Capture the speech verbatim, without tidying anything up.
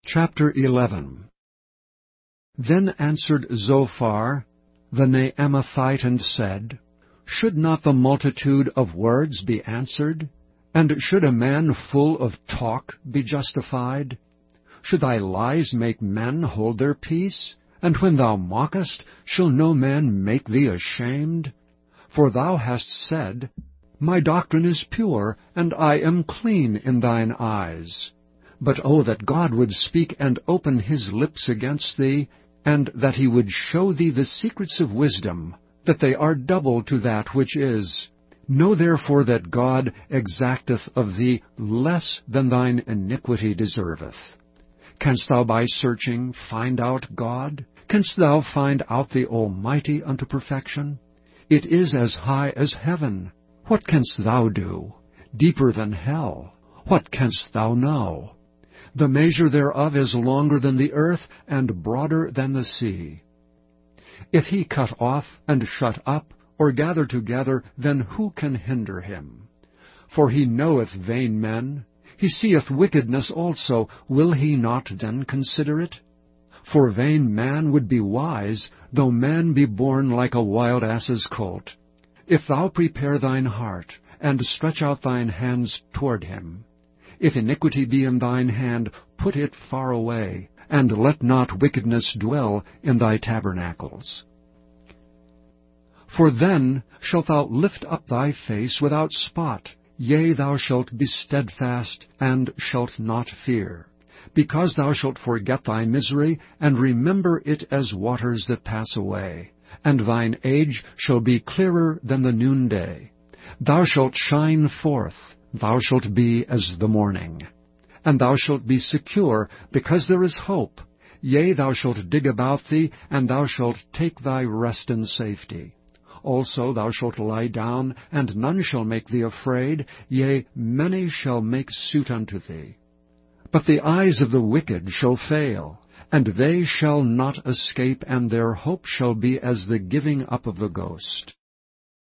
Chapter eleven. Then answered Zophar the Naamathite and said, Should not the multitude of words be answered? And should a man full of talk be justified? Should thy lies make men hold their peace? And when thou mockest, shall no man make thee ashamed? For thou hast said, My doctrine is pure, and I am clean in thine eyes. But oh, that God would speak and open his lips against thee, and that he would show thee the secrets of wisdom, that they are double to that which is. Know therefore that God exacteth of thee less than thine iniquity deserveth. Canst thou by searching find out God? Canst thou find out the Almighty unto perfection? It is as high as heaven. What canst thou do? Deeper than hell. What canst thou know? The measure thereof is longer than the earth, and broader than the sea. If he cut off, and shut up, or gather together, then who can hinder him? For he knoweth vain men. He seeth wickedness also. Will he not then consider it? For vain man would be wise, though man be born like a wild ass's colt. If thou prepare thine heart, and stretch out thine hands toward him, if iniquity be in thine hand, put it far away, and let not wickedness dwell in thy tabernacles. For then shalt thou lift up thy face without spot, yea, thou shalt be steadfast, and shalt not fear, because thou shalt forget thy misery, and remember it as waters that pass away, and thine age shall be clearer than the noonday. Thou shalt shine forth, thou shalt be as the morning. And thou shalt be secure, because there is hope. Yea, thou shalt dig about thee, and thou shalt take thy rest in safety. Also thou shalt lie down, and none shall make thee afraid. Yea, many shall make suit unto thee. But the eyes of the wicked shall fail, and they shall not escape, and their hope shall be as the giving up of the ghost.